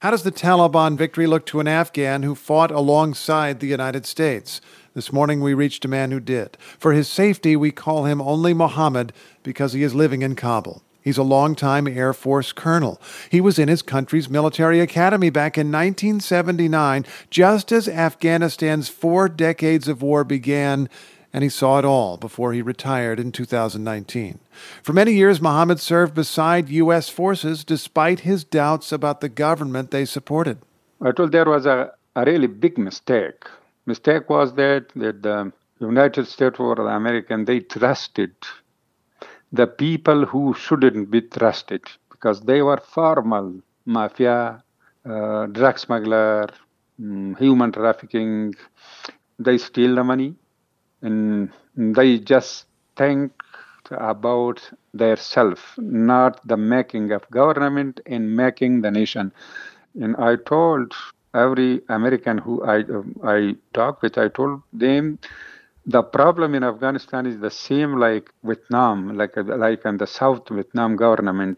How does the Taliban victory look to an Afghan who fought alongside the United States? This morning we reached a man who did. For his safety, we call him only Mohammed because he is living in Kabul. He's a longtime Air Force colonel. He was in his country's military academy back in 1979, just as Afghanistan's 4 decades of war began, and he saw it all before he retired in 2019. For many years, Mohammed served beside U.S. forces despite his doubts about the government they supported. I told there was a really big mistake. Mistake was that the United States or the American, they trusted the people who shouldn't be trusted because they were formal mafia, drug smuggler, human trafficking. They steal the money and they just think about their self, not the making of government and making the nation. And I told every American who I talk with, I told them the problem in Afghanistan is the same like Vietnam, like in the South Vietnam government.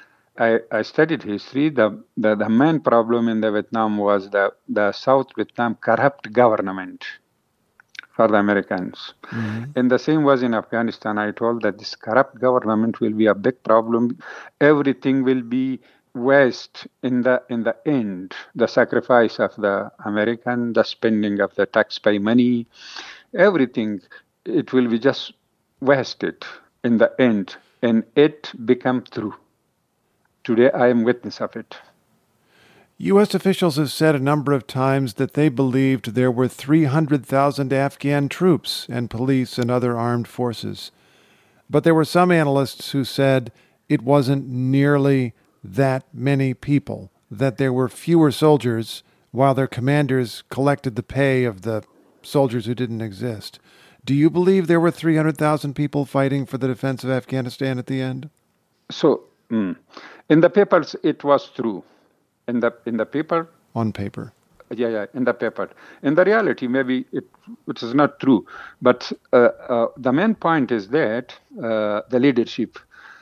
I studied history. The main problem in the Vietnam was the South Vietnam corrupt government for the Americans. Mm-hmm. And the same was in Afghanistan. I told that this corrupt government will be a big problem. Everything will be waste in the end. The sacrifice of the American, the spending of the taxpayer money, everything, it will be just wasted in the end. And it become true. Today I am witness of it. U.S. officials have said a number of times that they believed there were 300,000 Afghan troops and police and other armed forces. But there were some analysts who said it wasn't nearly that many people, that there were fewer soldiers while their commanders collected the pay of the soldiers who didn't exist. Do you believe there were 300,000 people fighting for the defense of Afghanistan at the end? So, in the papers, it was true. In the paper? On paper. Yeah, in the paper. In the reality, maybe it is not true. But the main point is that the leadership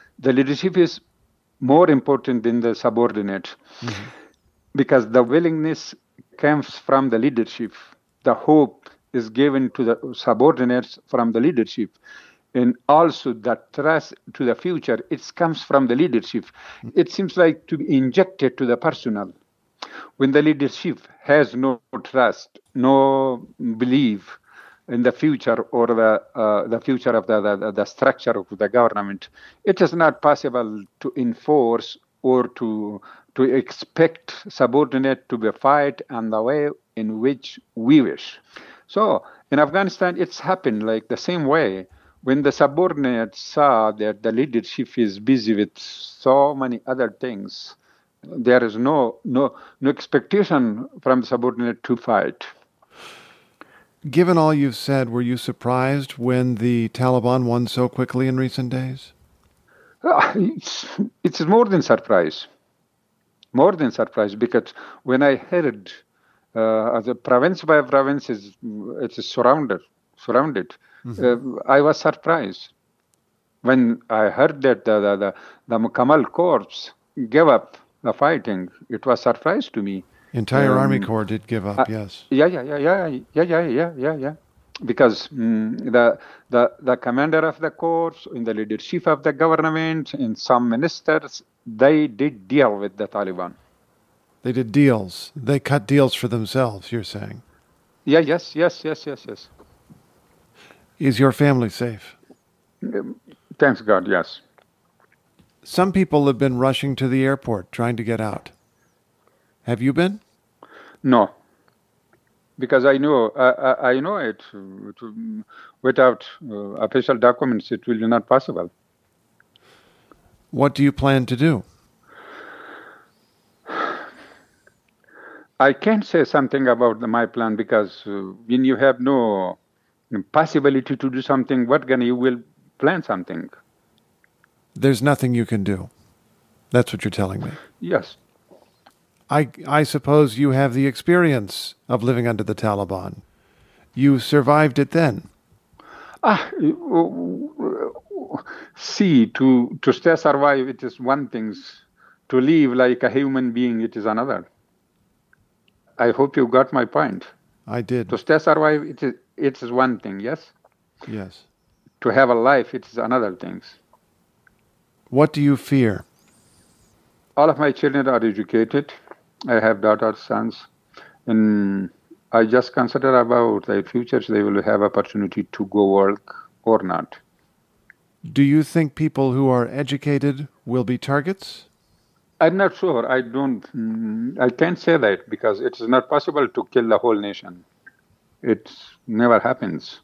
is more important than the subordinate. Mm-hmm. Because the willingness comes from the leadership. The hope is given to the subordinates from the leadership. And also the trust to the future, it comes from the leadership. It seems like to be injected to the personnel. When the leadership has no trust, no belief in the future or the future of the structure of the government, it is not possible to enforce or to expect subordinate to be fight in the way in which we wish. So in Afghanistan, it's happened like the same way. When the subordinates saw that the leadership is busy with so many other things, there is no expectation from the subordinate to fight. Given all you've said, were you surprised when the Taliban won so quickly in recent days? It's more than surprise. More than surprise, because when I heard the province by province it's surrounded. Mm-hmm. I was surprised when I heard that the Kamal Corps gave up the fighting. It was a surprise to me. Entire Army Corps did give up. Yes. Yeah. Because the commander of the corps, in the leadership of the government, and some ministers, they did deal with the Taliban. They did deals. They cut deals for themselves, you're saying? Yeah, yes. Is your family safe? Thanks God, yes. Some people have been rushing to the airport trying to get out. Have you been? No. Because I know it. Without official documents, it will be not possible. What do you plan to do? I can't say something about my plan because when you have no possibility to do something, you will plan something? There's nothing you can do. That's what you're telling me. Yes. I suppose you have the experience of living under the Taliban. You survived it then. See, to stay survive, it is one thing. To live like a human being, it is another. I hope you got my point. I did. To stay survive, it is one thing, yes? Yes. To have a life, it is another thing. What do you fear? All of my children are educated. I have daughters, sons, and I just consider about their futures. They will have opportunity to go work or not. Do you think people who are educated will be targets? I'm not sure. I can't say that because it is not possible to kill the whole nation. It never happens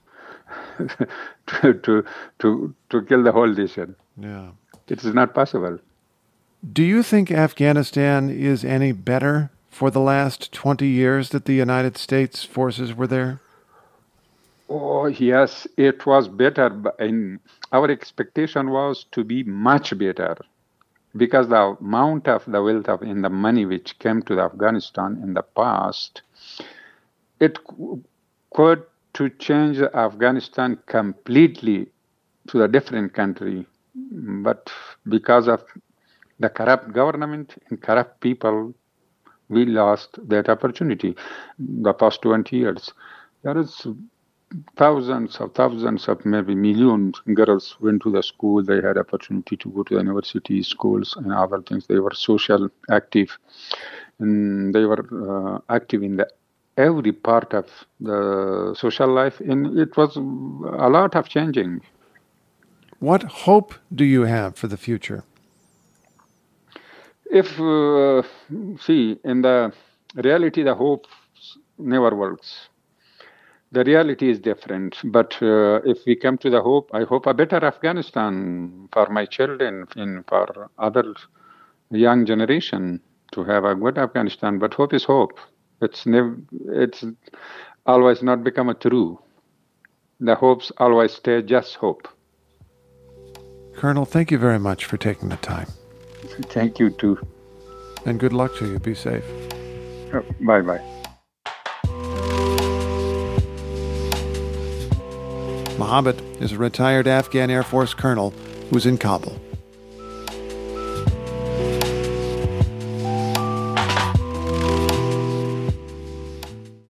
to kill the whole nation. Yeah. It is not possible. Do you think Afghanistan is any better for the last 20 years that the United States forces were there? Oh, yes, it was better. And our expectation was to be much better because the amount of the wealth and the money which came to Afghanistan in the past, it could to change Afghanistan completely to a different country. But because of the corrupt government and corrupt people, we lost that opportunity the past 20 years. There is thousands of maybe millions girls went to the school. They had opportunity to go to the university, schools, and other things. They were social active, and they were active in every part of the social life. And it was a lot of changing. What hope do you have for the future? If, see, in the reality, the hope never works. The reality is different. But if we come to the hope, I hope a better Afghanistan for my children and for other young generation to have a good Afghanistan. But hope is hope. It's always not become a true. The hopes always stay just hope. Colonel, thank you very much for taking the time. Thank you too. And good luck to you. Be safe. Bye-bye. Mohammed is a retired Afghan Air Force colonel who's in Kabul.